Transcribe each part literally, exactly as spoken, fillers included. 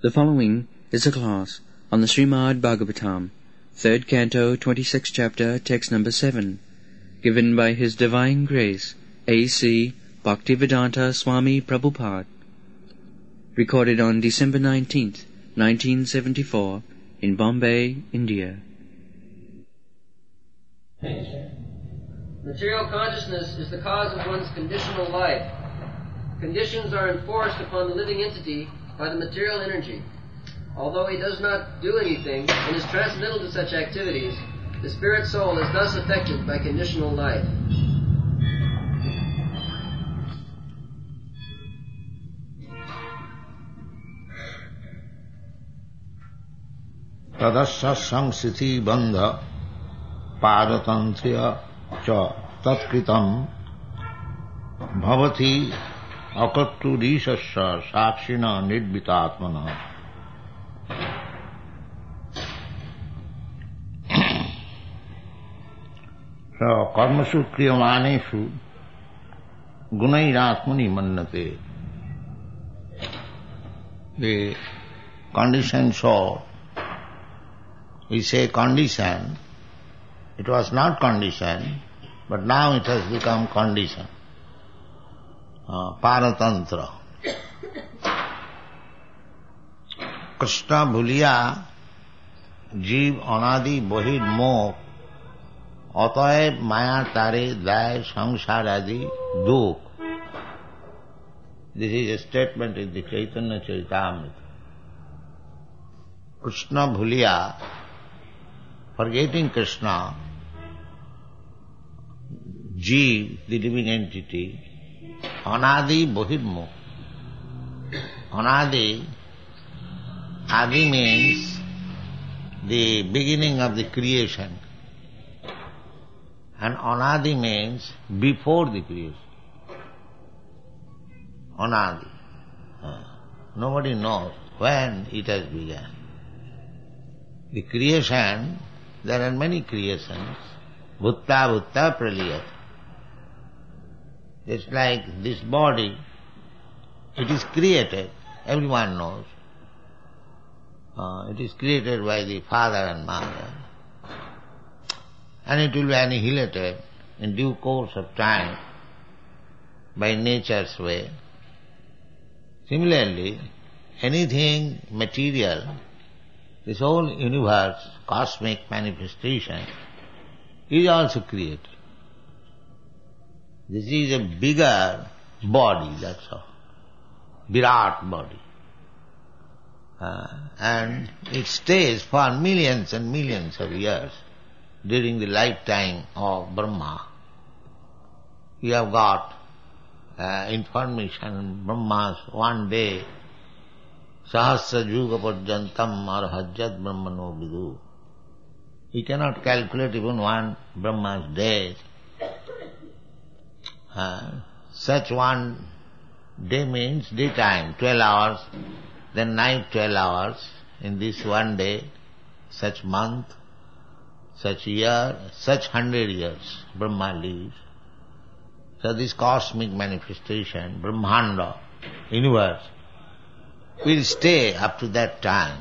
The following is a class on the Srimad Bhagavatam, third canto, twenty-sixth chapter, text number seven, given by His Divine Grace, A C Bhaktivedanta Swami Prabhupada, recorded on December nineteenth, nineteen seventy-four, in Bombay, India. Material consciousness is the cause of one's conditional life. Conditions are enforced upon the living entity by the material energy. Although he does not do anything and is transcendental to such activities, the spirit soul is thus affected by conditional life. Tadasya sangsiti bandha paratantriya cha tatkritam bhavati akatturishasya sakshina nidvitatmana. So, karmasu kriyamaneshu gunairatmani mannate. The conditioned soul, we say condition, it was not condition, but now it has become condition. Uh, Paratantra. Krishna bhuliya जीव अनादि बहिर मोह अतएव माया तारे दाय संसार आदि दुख. This is a statement in the Chaitanya Charitamrita. Krishna bhuliya, forgetting Krishna, Jeev, the living entity, anadi bahirmo. Anadi, adi means the beginning of the creation, and anadi means before the creation. Anadi. Uh, nobody knows when it has begun. The creation, there are many creations. Bhutta bhutta praliyat. It's like this body, it is created, everyone knows. Uh, it is created by the father and mother. And it will be annihilated in due course of time by nature's way. Similarly, anything material, this whole universe, cosmic manifestation, is also created. This is a bigger body, that's all. Virat body. Uh, and it stays for millions and millions of years during the lifetime of Brahma. You have got uh, information, Brahma's one day, Sahasra Juga Parjantam Arhajjat Brahmano Vidu. He cannot calculate even one Brahma's days. Uh, such one day means daytime, twelve hours, then night twelve hours, in this one day, such month, such year, such hundred years, Brahma lives. So this cosmic manifestation, Brahmanda, universe, will stay up to that time.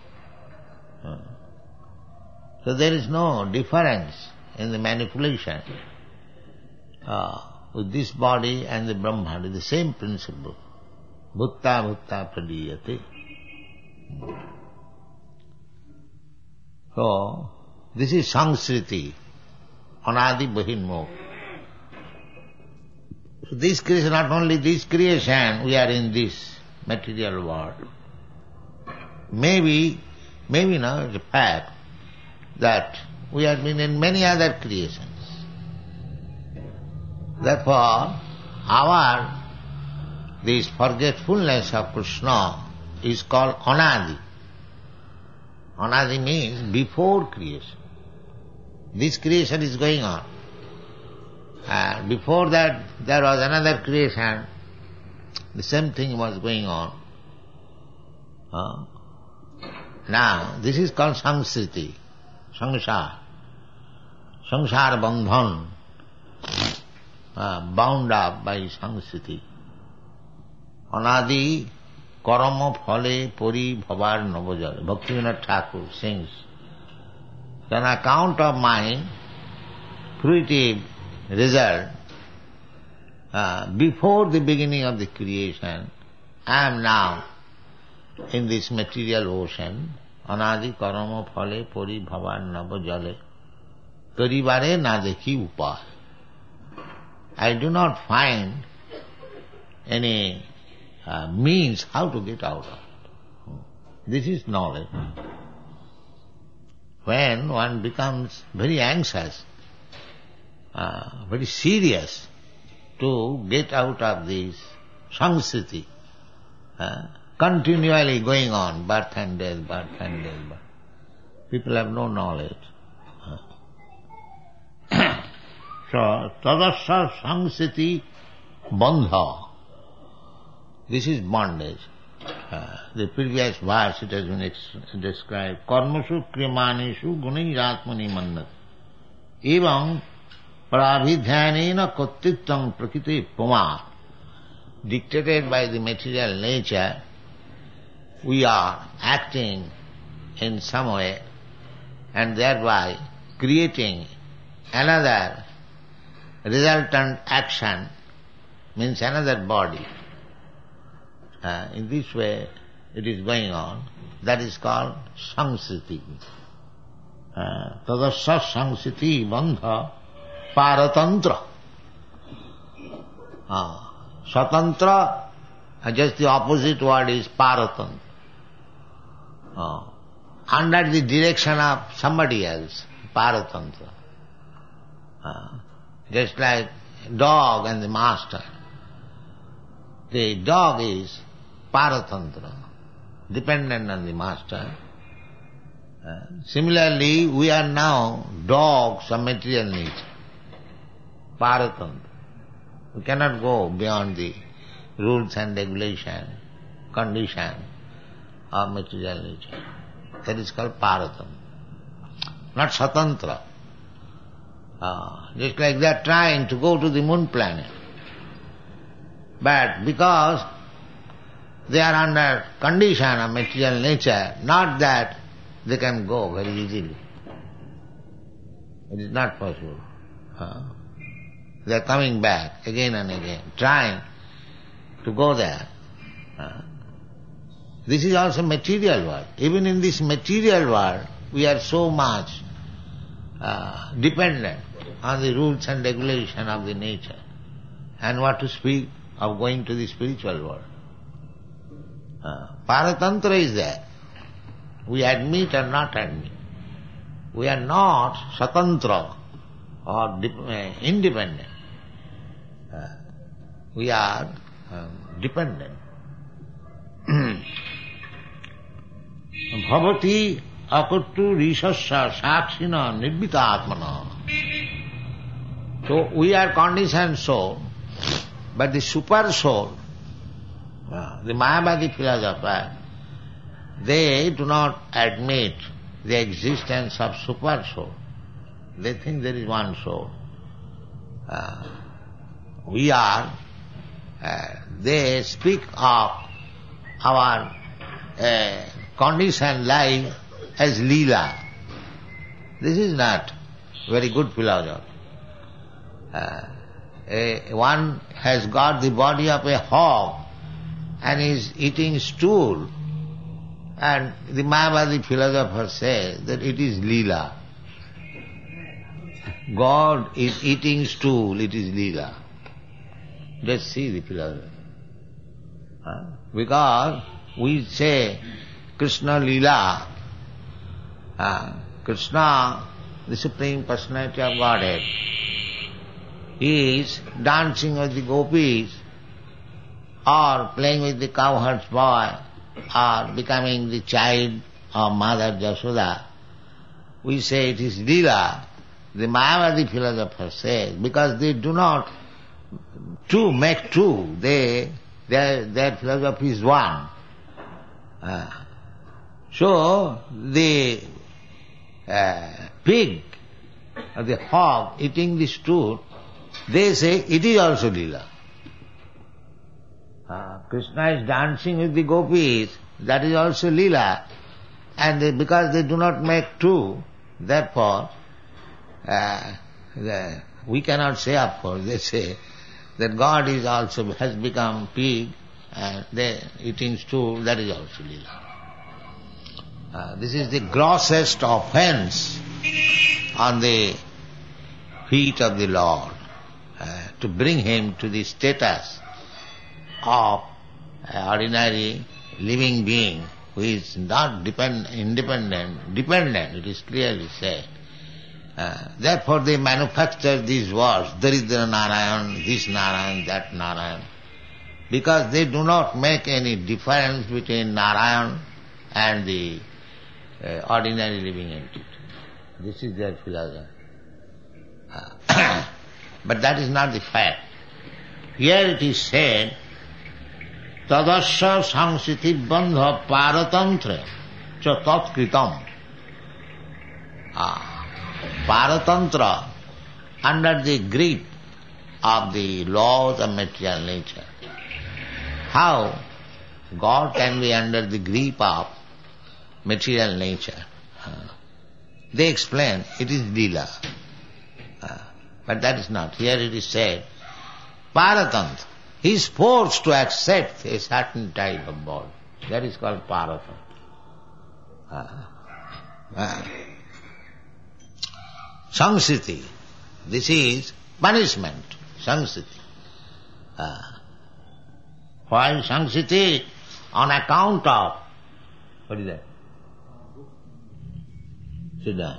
So there is no difference in the manipulation uh, with this body and the Brahmanda, the same principle. Bhutta bhutta pradiyate. So, this is Sangsriti, anadi bahinmo. So this creation, not only this creation, we are in this material world. Maybe, maybe now it's a fact that we have been in many other creations. Therefore, our this forgetfulness of Krishna is called anadi. Anadi means before creation. This creation is going on. And before that there was another creation, the same thing was going on. Uh, now, this is called Sangsriti, Sangsar. Sangsar bandhan, uh, bound up by Sangsriti. Anadi karma phale pori bhavar navajal. Bhaktivinoda Thakur sings, on account of my fruitive result, uh, before the beginning of the creation, I am now in this material ocean, anadi karma phale pori bhavar navajale, karibare na dekhi upay. I do not find any uh, means how to get out of it. This is knowledge. When one becomes very anxious, uh, very serious to get out of this samsriti, uh, continually going on, birth and death, birth and death, birth. People have no knowledge. So, tadasya samsriti bandha. This is bondage. Uh, the previous verse it has been ex- described. Karmasu krimanishu gunairatmani mannat. Evam prabhidhyanena kottittam prakriti puma. Dictated by the material nature, we are acting in some way and thereby creating another resultant action, means another body. Uh, in this way it is going on. That is called samsriti. Tadasya samsriti bandha paratantra. Uh, Swatantra, uh, just the opposite word is paratantra. Uh, under the direction of somebody else, paratantra. Uh, just like dog and the master. The dog is paratantra, dependent on the master. Uh, similarly, we are now dogs of material nature, paratantra. We cannot go beyond the rules and regulation, condition of material nature. That is called paratantra, not swatantra. Uh, just like they are trying to go to the moon planet. But because they are under condition of material nature, not that they can go very easily. It is not possible. Uh, they are coming back again and again, trying to go there. Uh, this is also material world. Even in this material world, we are so much uh, dependent on the rules and regulation of the nature. And what to speak of going to the spiritual world. Uh, Paratantra is there. We admit or not admit. We are not swatantra or de- uh, independent. Uh, we are um, dependent. Bhavati akuttu rishasya sakshina nirvita atmana. So we are conditioned soul, but the super soul, uh, the Mayavadi philosopher, they do not admit the existence of super soul. They think there is one soul. Uh, we are, uh, they speak of our uh, conditioned life as Leela. This is not very good philosophy. Uh, a, one has got the body of a hog and is eating stool, and the Mayavadi philosopher says that it is Leela. God is eating stool, it is Leela. Let's see the philosophy. Huh? Because we say Krishna Leela, uh, Krishna, the Supreme Personality of Godhead, is dancing with the gopis or playing with the cowherd's boy or becoming the child of Mother Jasoda. We say it is Leela. The Mayavadi philosopher says, because they do not two make two, they their their philosophy is one. Uh, so the uh, pig or the hog eating the stool, they say it is also Leela. Uh, Krishna is dancing with the gopis, that is also Leela. And they, because they do not make two, therefore, uh, the, we cannot say, of course, they say that God is also, has become pig, and they eating stool, that is also Leela. Uh, this is the grossest offense on the feet of the Lord, uh, to bring him to the status of an ordinary living being who is not depend, independent, dependent, it is clearly said. Uh, therefore they manufacture these words, Daridra Narayan, this Narayan, that Narayan, because they do not make any difference between Narayan and the uh, ordinary living entity. This is their philosophy. Uh, but that is not the fact. Here it is said, Tadasya sangsiti bandha paratantra cha tatkritam. Ah, paratantra, under the grip of the laws of material nature. How God can be under the grip of material nature? Uh, they explain it is Leela. Uh, but that is not. Here it is said, Paratantra. He is forced to accept a certain type of body. That is called Paratantra. Uh, uh, Sangsiti. This is punishment. Sangsiti. Uh, why Sangsiti? On account of, what is that? Sit down.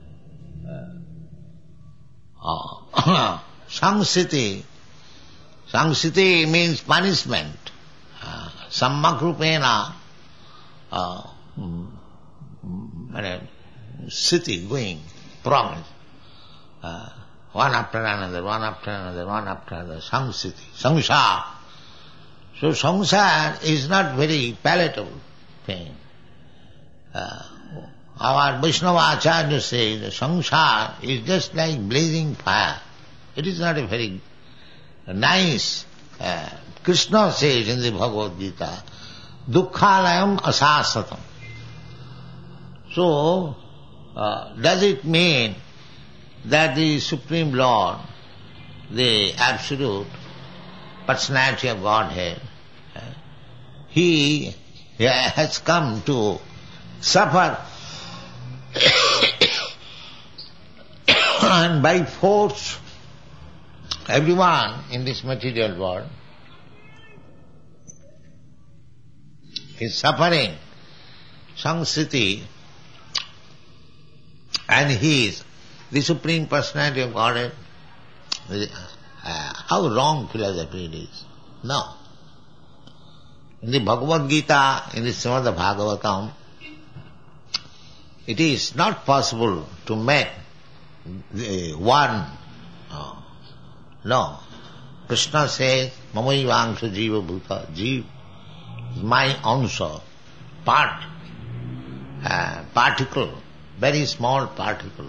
Uh, uh, Sangsiti. Sangsiti means punishment. Uh, Sammakrupena, uh, mm, city going, promise. Uh, one after another, one after another, one after another, Sangsiti, Sangsar. So Sangsar is not very palatable thing. Uh, our Vaishnava Acharya says, Sangsar is just like blazing fire. It is not a very nice. Uh, Krishna says in the Bhagavad Gita, Dukkhalayam asasatam. So, uh, does it mean that the Supreme Lord, the Absolute Personality of Godhead, uh, He has come to suffer and by force everyone in this material world is suffering Sangsiti, and he is the Supreme Personality of Godhead. Uh, how wrong philosophy it is. No. In the Bhagavad Gita, in the Srimad Bhagavatam, it is not possible to make the one. Uh, no. Krishna says, Mamaivangsha jiva bhuta. Jiva is my ansha, part, uh, particle, very small particle.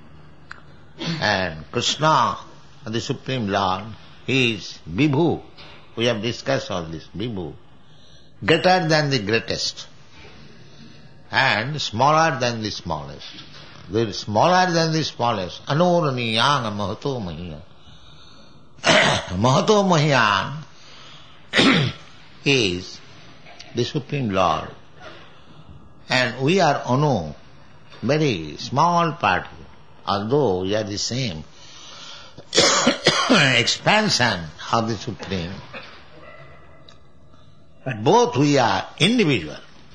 And Krishna, the Supreme Lord, He is Vibhu. We have discussed all this, Vibhu. Greater than the greatest and smaller than the smallest. The smaller than the smallest, Anoraniyang Mahato Mahiya. Mahato Mahiyan is the Supreme Lord, and we are Anu, very small particle, although we are the same expansion of the Supreme. But both we are individual.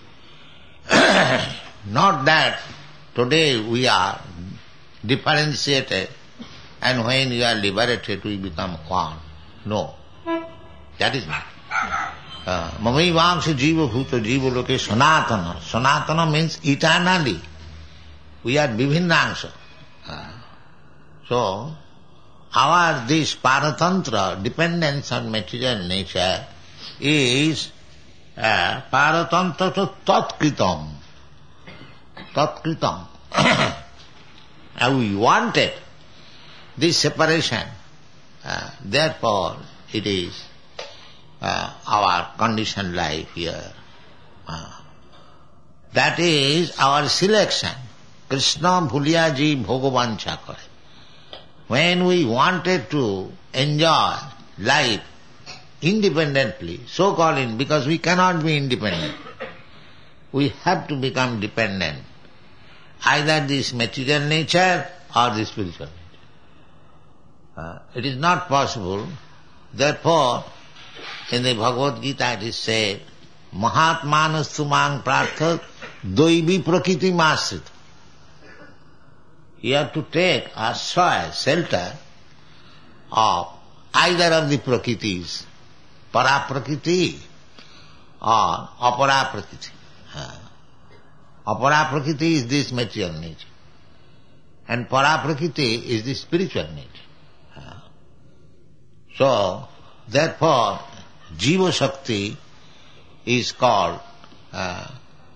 Not that today we are differentiated and when you are liberated we become one. No, that is not. Mamaivangsha jiva bhuta jiva loke sanatana. Sanatana means eternally. We are vivinnangsha. Uh, so, our this paratantra, dependence on material nature, is uh, paratantra to tatkritam. Tatkritam. And we wanted this separation. Uh, therefore, it is uh, our conditioned life here. Uh, that is our selection. Krishna bhuliya ji bhogavancha kare. When we wanted to enjoy life independently, so-called in, because we cannot be independent, we have to become dependent, either this material nature or the spiritual nature. Uh, it is not possible. Therefore, in the Bhagavad Gita it is said, Mahatmanastu mang prartha doivi prakriti masrit. You have to take ashray, shelter of either of the prakritis, para prakriti or apara prakriti. Uh, apara prakriti is this material nature, and para prakriti is the spiritual nature. Uh, so, therefore, Jiva Shakti is called uh,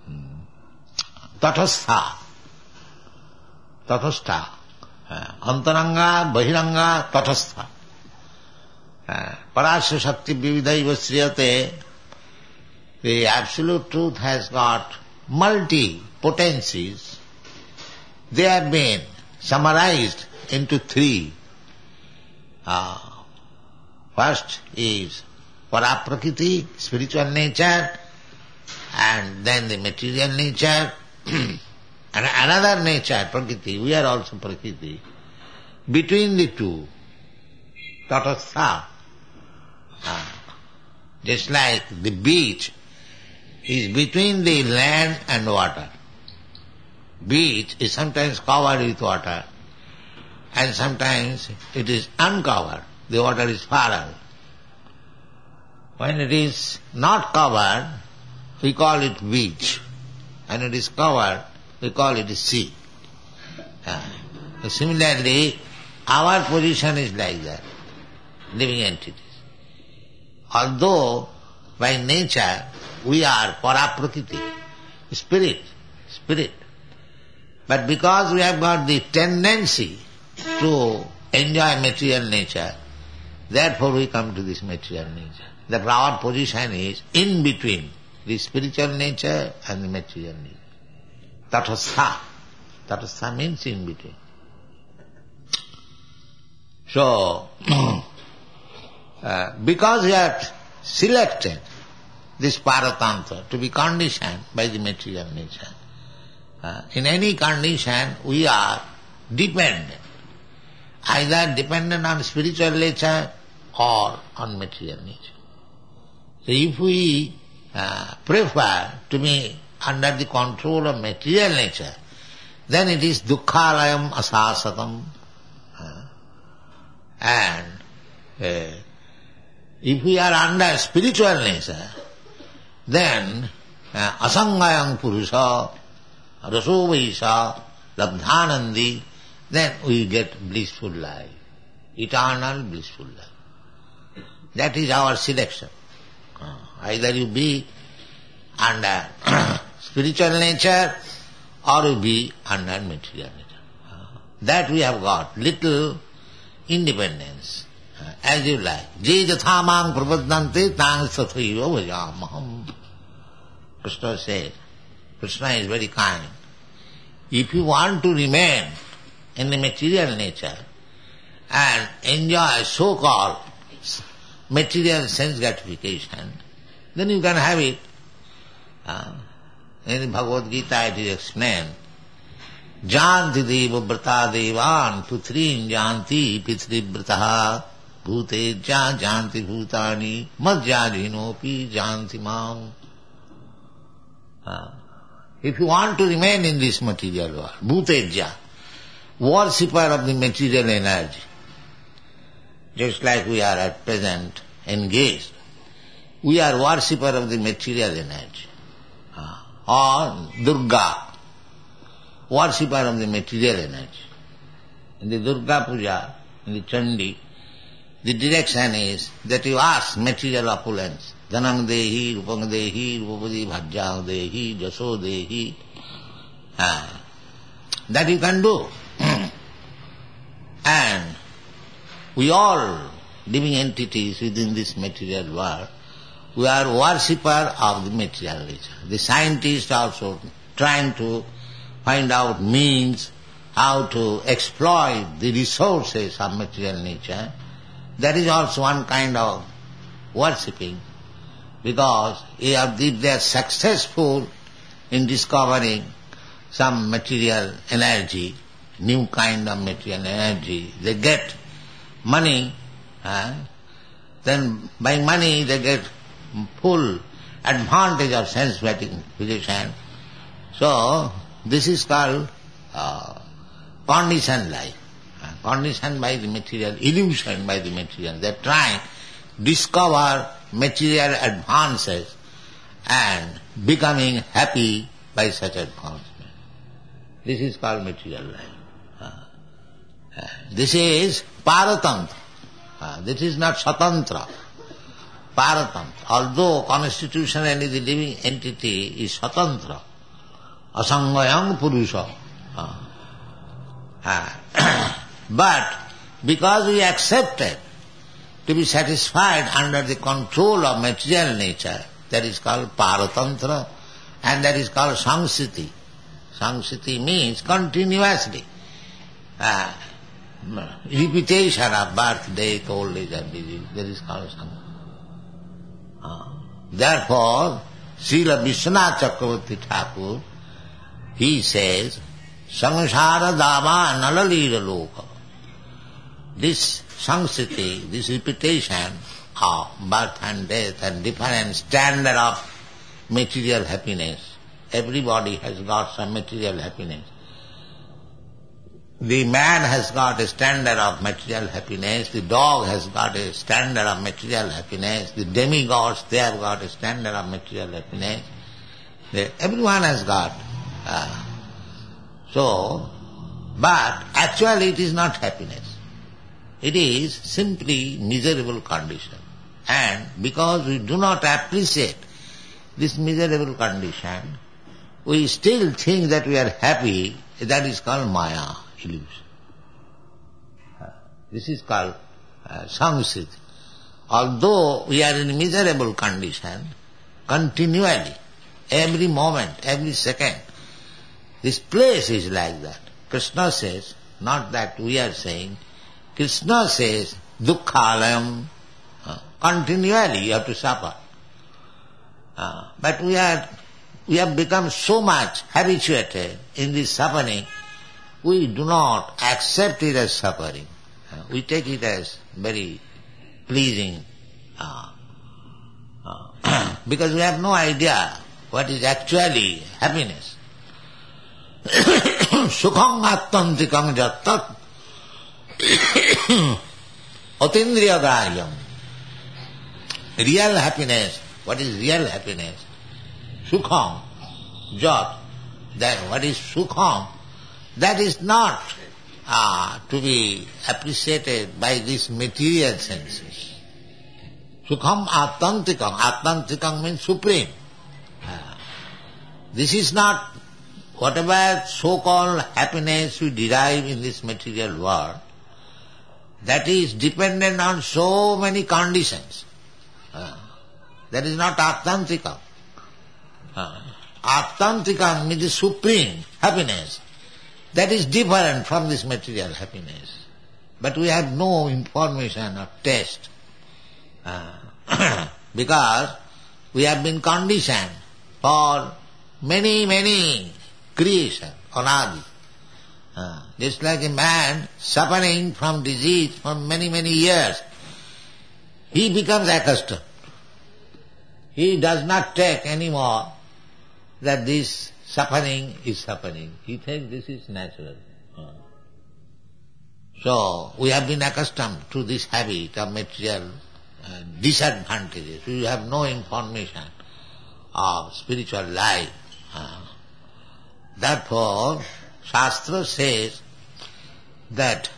Tatastha. Tatastha. Uh, Antaranga, Bahiranga, Tatastha. Uh, Parasya Shakti Vividaiva Sriyate. The Absolute Truth has got multi-potencies. They have been summarized into three. Uh, first is Paraprakriti, spiritual nature, and then the material nature, and another nature, Prakriti. We are also Prakriti. Between the two, Tatastha. Uh, just like the beach is between the land and water. Beach is sometimes covered with water, and sometimes it is uncovered. The water is far away. When it is not covered, we call it beach. When it is covered, we call it sea. Uh, similarly, our position is like that, living entities. Although by nature we are paraprakriti, spirit, spirit. But because we have got the tendency to enjoy material nature, therefore we come to this material nature. That our position is in between the spiritual nature and the material nature. Tatastha. Tatastha means in between. So, uh, because we have selected this paratantra to be conditioned by the material nature, uh, in any condition we are dependent, either dependent on spiritual nature or on material nature. So if we uh, prefer to be under the control of material nature, then it is dukkhalayam asasatam. Uh, and uh, if we are under spiritual nature, then uh, asangayam purusha, raso vaisa, labdhanandi, then we get blissful life, eternal blissful life. That is our selection. Uh, either you be under spiritual nature or you be under material nature. Uh, that we have got little independence, uh, as you like. Je jatha mang prapaddante tang sathaiva bhajamaham. Krishna says, Krishna is very kind. If you want to remain in the material nature and enjoy so-called material sense gratification, then you can have it. Uh, in the Bhagavad Gita it is explained, Janti deva vrata devan putrin janti pitri vrataha bhuteja janti bhutani madhyadinopi janti mam. Uh, if you want to remain in this material world, bhuteja, worshipper of the material energy, just like we are at present engaged, we are worshipper of the material energy. Uh, or Durga, worshipper of the material energy. In the Durga Puja, in the Chandi, the direction is that you ask material opulence. Dhanam dehi, rupam dehi, rupapadi bhajjam dehi, jaso dehi. Uh, that you can do. And we all living entities within this material world we are worshipper of the material nature. The scientists also trying to find out means how to exploit the resources of material nature. That is also one kind of worshipping, because if they are successful in discovering some material energy, new kind of material energy, they get money, eh? Then by money they get full advantage of sense gratification. So this is called uh, conditioned life, uh, conditioned by the material, illusioned by the material. They are trying to discover material advances and becoming happy by such advancement. This is called material life. Uh, uh, this is paratantra. Uh, this is not satantra. Paratantra. Although constitutionally the living entity is satantra, asangayam purusha. Uh, uh, but because we accepted to be satisfied under the control of material nature, that is called paratantra, and that is called sangsiti. Sangsiti means continuously. Uh, repetition of birth, death, old age and disease. That is called sangsiti. Uh, therefore, Srila Vishwanath Chakravarti Thakur, he says, Samsara dava nalalira loka. This sangsiti, this repetition of birth and death and different standard of material happiness. Everybody has got some material happiness. The man has got a standard of material happiness, the dog has got a standard of material happiness, the demigods, they have got a standard of material happiness. They, everyone has got. Uh, so, but actually it is not happiness. It is simply miserable condition. And because we do not appreciate this miserable condition, we still think that we are happy. That is called maya, illusion. This is called uh, samsiti. Although we are in a miserable condition, continually, every moment, every second, this place is like that. Krishna says, not that we are saying, Krishna says, dukkhalayam, uh, continually you have to suffer. Uh, but we are, we have become so much habituated in this suffering, we do not accept it as suffering. Uh, we take it as very pleasing, uh, uh, because we have no idea what is actually happiness. Sukham attantikam jattat atindriya grahyam. Real happiness, what is real happiness? Sukham, jat, that what is sukham, that is not uh, to be appreciated by these material senses. Sukham attantikam, attantikam means supreme. Uh, this is not whatever so-called happiness we derive in this material world, that is dependent on so many conditions. Uh, that is not attantikam. Uh, attantikam means the supreme happiness. That is different from this material happiness. But we have no information or taste. Uh, because we have been conditioned for many, many creation, anadi. Uh, just like a man suffering from disease for many, many years, he becomes accustomed. He does not take anymore that this suffering is suffering. He thinks this is natural. Uh. So, we have been accustomed to this habit of material uh, disadvantages. We have no information of spiritual life. Uh. Therefore, Shastra says that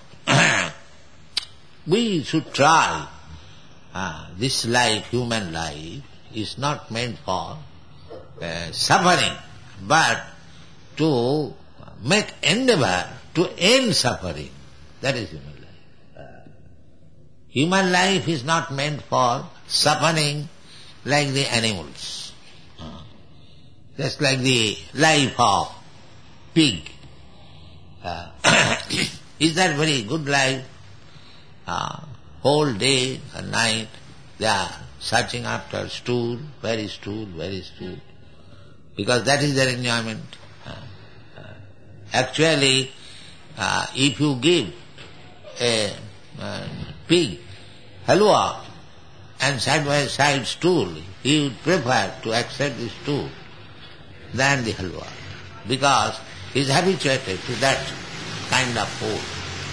we should try. Uh, this life, human life, is not meant for uh, suffering, but to make endeavor to end suffering. That is human life. Uh, human life is not meant for suffering like the animals. Uh, just like the life of pig. Uh, is that very good life? Uh, whole day and night they are searching after stool, where is stool, where is stool. Because that is their enjoyment. Uh, uh, actually, uh, if you give a uh, pig halwa and side by side stool, he would prefer to accept the stool than the halwa, because he is habituated to that kind of food.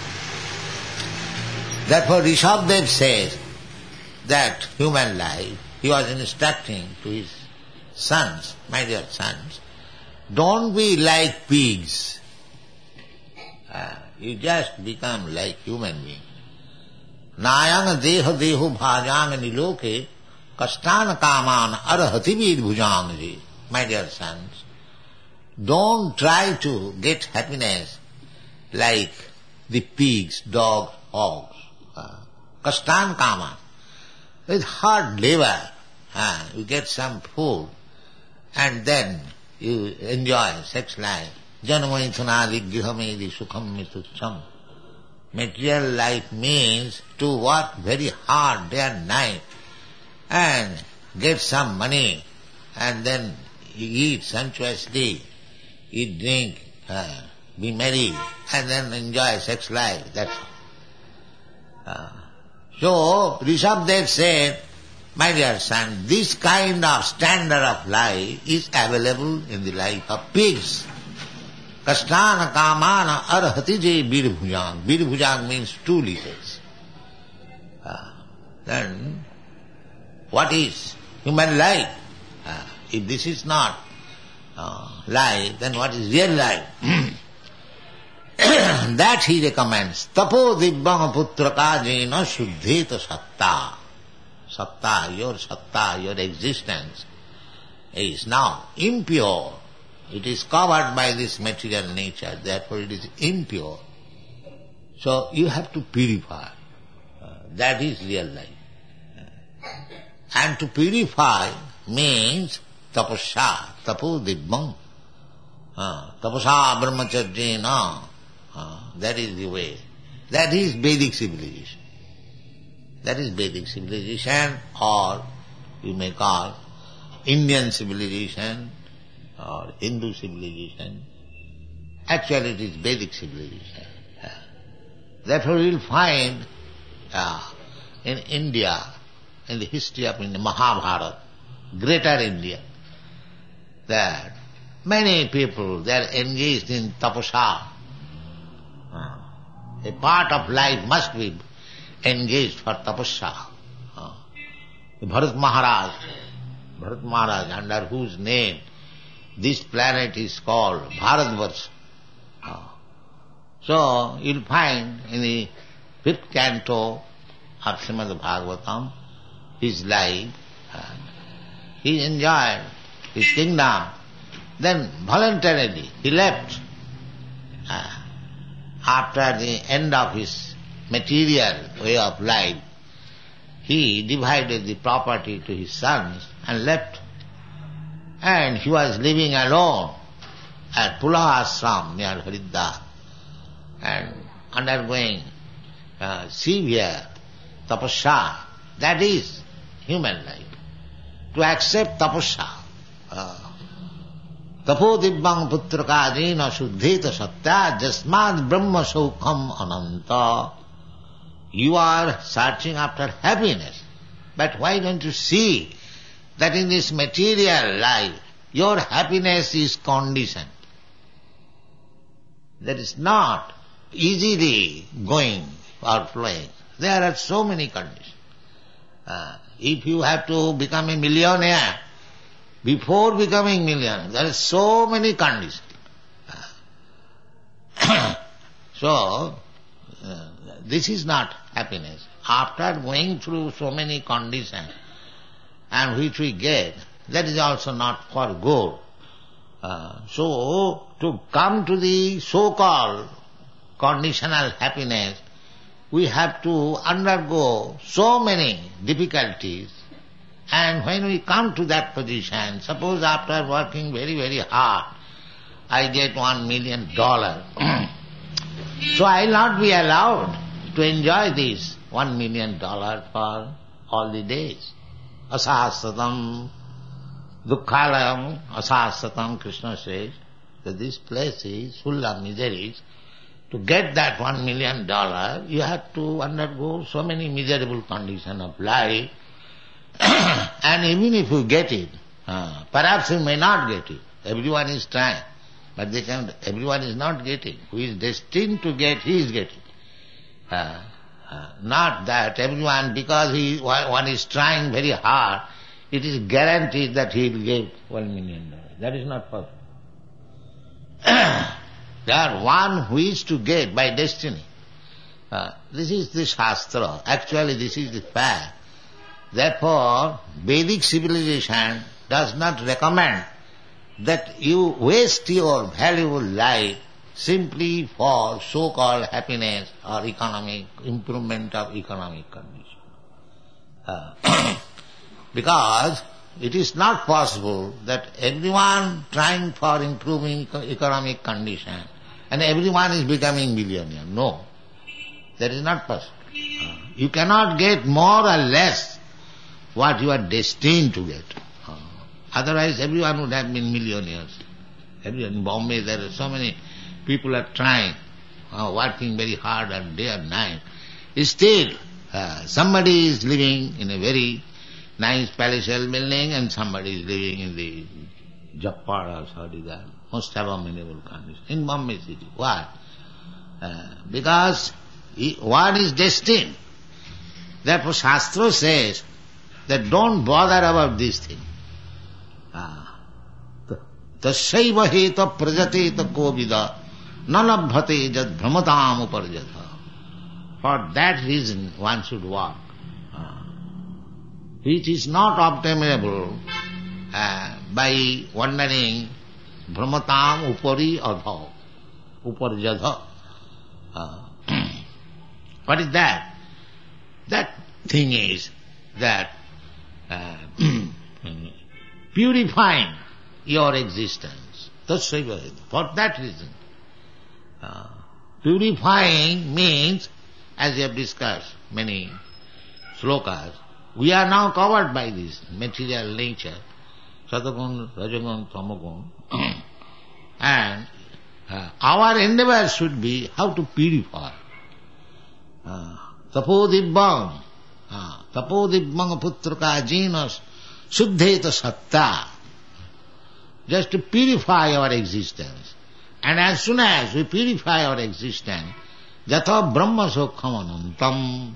Therefore Rishabhdev says that human life, he was instructing to his sons, my dear sons, don't be like pigs. Uh, you just become like human being. Nayang deha deho bhajang niloke kastana kaman arhati vid bhujang. My dear sons, don't try to get happiness like the pigs, dogs, hogs. Kastan kaman. With hard labor, uh, you get some food and then you enjoy sex life. Janamaithunali grihamedi sukham mitucham. Material life means to work very hard day and night and get some money and then you eat sumptuously, eat, drink, uh, be merry and then enjoy sex life. That's all. Uh, so, Rishabhdev said, my dear son, this kind of standard of life is available in the life of pigs. Kastana kamana arhati je birbhujang. Birbhujang means two liters. Uh, then, what is human life? Uh, if this is not uh, life, then what is real life? That he recommends. Tapo dibbam putraka jena shuddheta satta. Satta, your satta, your existence is now impure. It is covered by this material nature, therefore it is impure. So you have to purify. Uh, that is real life. And to purify means tapasya, tapo dibbam. Uh, tapasya brahmacharjena. Uh, that is the way. That is Vedic civilization. That is Vedic civilization, or you may call Indian civilization or Hindu civilization. Actually it is Vedic civilization. Uh, therefore you will find uh, in India, in the history of India, Mahabharata, greater India, that many people, they are engaged in tapasya. Uh, a part of life must be engaged for tapasya. Uh, Bharat Maharaj, Bharat Maharaj, under whose name this planet is called Bharatvarsha. Uh, so you'll find in the fifth canto of Srimad Bhagavatam his life. Uh, he enjoyed his kingdom. Then voluntarily he left. Uh, after the end of his material way of life, he divided the property to his sons and left. And he was living alone at Pula Ashram near Haridwar and undergoing uh, severe tapasya. That is human life. To accept tapasya. Uh, Tapo dibbang putrakajena shuddheta satya jasmad brahma saukham ananta. You are searching after happiness. But why don't you see that in this material life, your happiness is conditioned? That is not easily going or flowing. There are so many conditions. Uh, if you have to become a millionaire, before becoming millionaire, there are so many conditions. Uh, so, uh, this is not happiness. After going through so many conditions, and which we get, that is also not for good. Uh, so, to come to the so-called conditional happiness, we have to undergo so many difficulties And when we come to that position, suppose after working very, very hard, I get one million dollars. So I will not be allowed to enjoy this one million dollars for all the days. Asahasratam, dukkhalayam, asahasratam, Krishna says that this place is full of miseries. To get that one million dollars, you have to undergo so many miserable conditions of life. And even if you get it, uh, perhaps you may not get it. Everyone is trying, but they can. Everyone is not getting. Who is destined to get, he is getting. Uh, uh, not that everyone, because he one is trying very hard, it is guaranteed that he will get one million dollars. That is not possible. There one who is to get by destiny. Uh, this is the Shastra. Actually, this is the fact. Therefore, Vedic civilization does not recommend that you waste your valuable life simply for so-called happiness or economic improvement of economic condition. Uh, because it is not possible that everyone trying for improving economic condition and everyone is becoming millionaire. No, that is not possible. Uh, you cannot get more or less what you are destined to get. Uh, otherwise everyone would have been millionaires. Everyone in Bombay there are so many people are trying, uh, working very hard and day and night. Still, uh, somebody is living in a very nice palatial building and somebody is living in the Jappadas or that most abominable condition in Bombay city. Why? Uh, because he, one is destined. Therefore Shastra says that don't bother about this thing. Tasyaiva heta prajateta kovida nalabhate jad brahmatam uparjatha. For that reason one should walk. It is not obtainable uh, by wandering brahmatam upari adha, uparjatha. Uh, what is that? That thing is that uh, purifying your existence. For that reason. Uh, purifying means, as we have discussed many slokas, we are now covered by this material nature, Satagun, Rajagun, Tamagun, and uh, our endeavor should be how to purify. Tapodibbam, tapodibbam putraka jinas suddheta satta. Just to purify our existence. And as soon as we purify our existence, jatha brahma sukham anantam.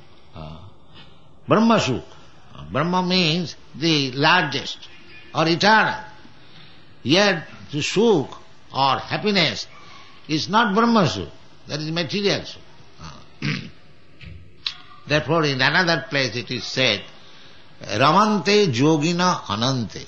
Brahma sukh. Brahma means the largest or eternal. Yet the sukh or happiness is not Brahma sukh. That is material sukh. Therefore in another place it is said, Ramante yogina anante.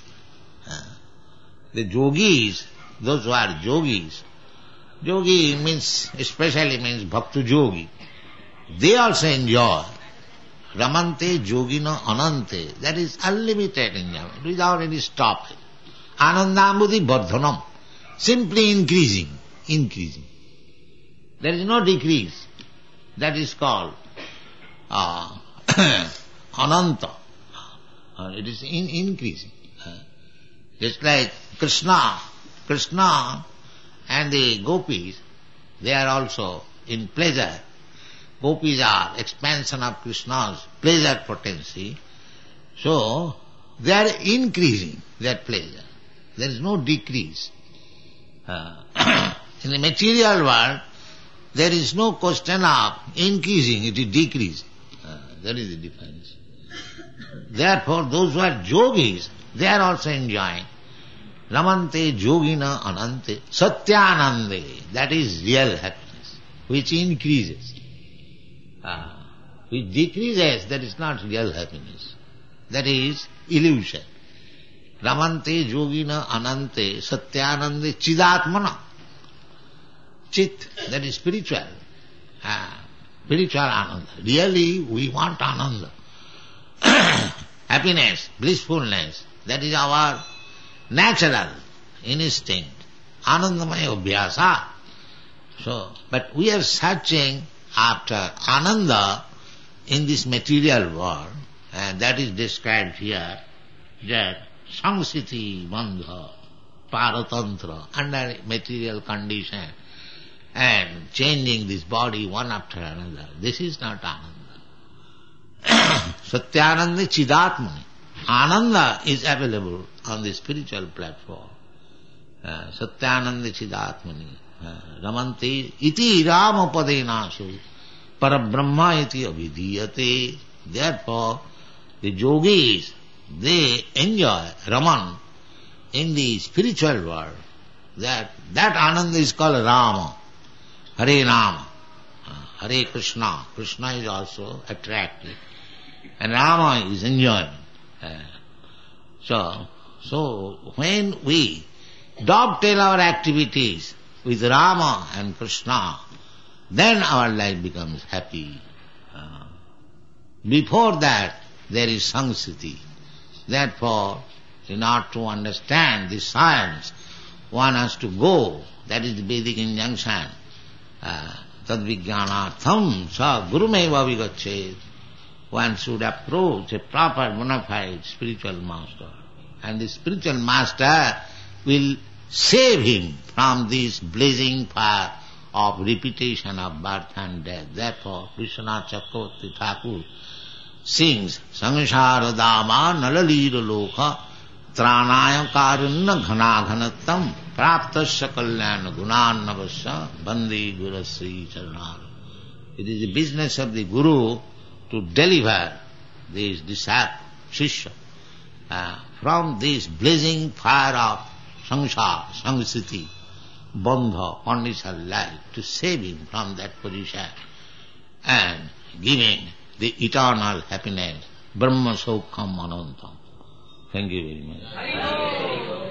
The yogis, those who are yogis, yogi means, especially means bhakti yogi, they also enjoy Ramante yogina anante, that is unlimited enjoyment, without any stopping. Anandambudhi vardhanam, simply increasing, increasing. There is no decrease. That is called uh, ananta. Uh, it is in, increasing. Uh, just like Krishna, Krishna and the gopis, they are also in pleasure. Gopis are expansion of Krishna's pleasure potency. So, they are increasing their pleasure. There is no decrease. Uh, in the material world, there is no question of increasing, it is decreasing. Uh, that is the difference. Therefore, those who are yogis, they are also enjoying Ramante yogina anante satyanande, that is real happiness, which increases. Uh, which decreases, that is not real happiness. That is illusion. Ramante yogina anante satyanande chidatmana. Chit, that is spiritual. Uh, spiritual ananda. Really, we want ananda. happiness, blissfulness. That is our natural instinct. Anandamaya abhyasa. So, but we are searching after ananda in this material world, and that is described here, that sangsiti bandha, paratantra, under material condition, and changing this body one after another. This is not ananda. Satyananda chidatmani. Ananda is available on the spiritual platform. Uh, Satyananda chidatmani. Uh, Ramanti iti ramapadenasu parabrahma iti avidiyate. Therefore, the yogis, they enjoy Raman in the spiritual world. That, that Ananda is called Rama. Hare Rama. Uh, Hare Krishna. Krishna is also attractive. And Rama is enjoyment. Uh, so, so when we dovetail our activities with Rama and Krishna, then our life becomes happy. Uh, before that, there is sangsiti. Therefore, in order to understand this science, one has to go, that is the Vedic injunction, uh, tad vijnanatham sa gurumeva vigachet. One should approach a proper bona fide spiritual master. And the spiritual master will save him from this blazing fire of repetition of birth and death. Therefore, Vishwanath Chakravarti Thakur sings, Samsara dama nalalira loka tranaya karunna ghana ghanattam praptasya kalyana gunannavasya bandi gurasri charanar. It is the business of the Guru to deliver this disciple, Shishya, uh, from this blazing fire of samsara, sangsiti, bandha, conditional life, to save him from that position and giving the eternal happiness, Brahma Saukham Anantam. Thank you very much.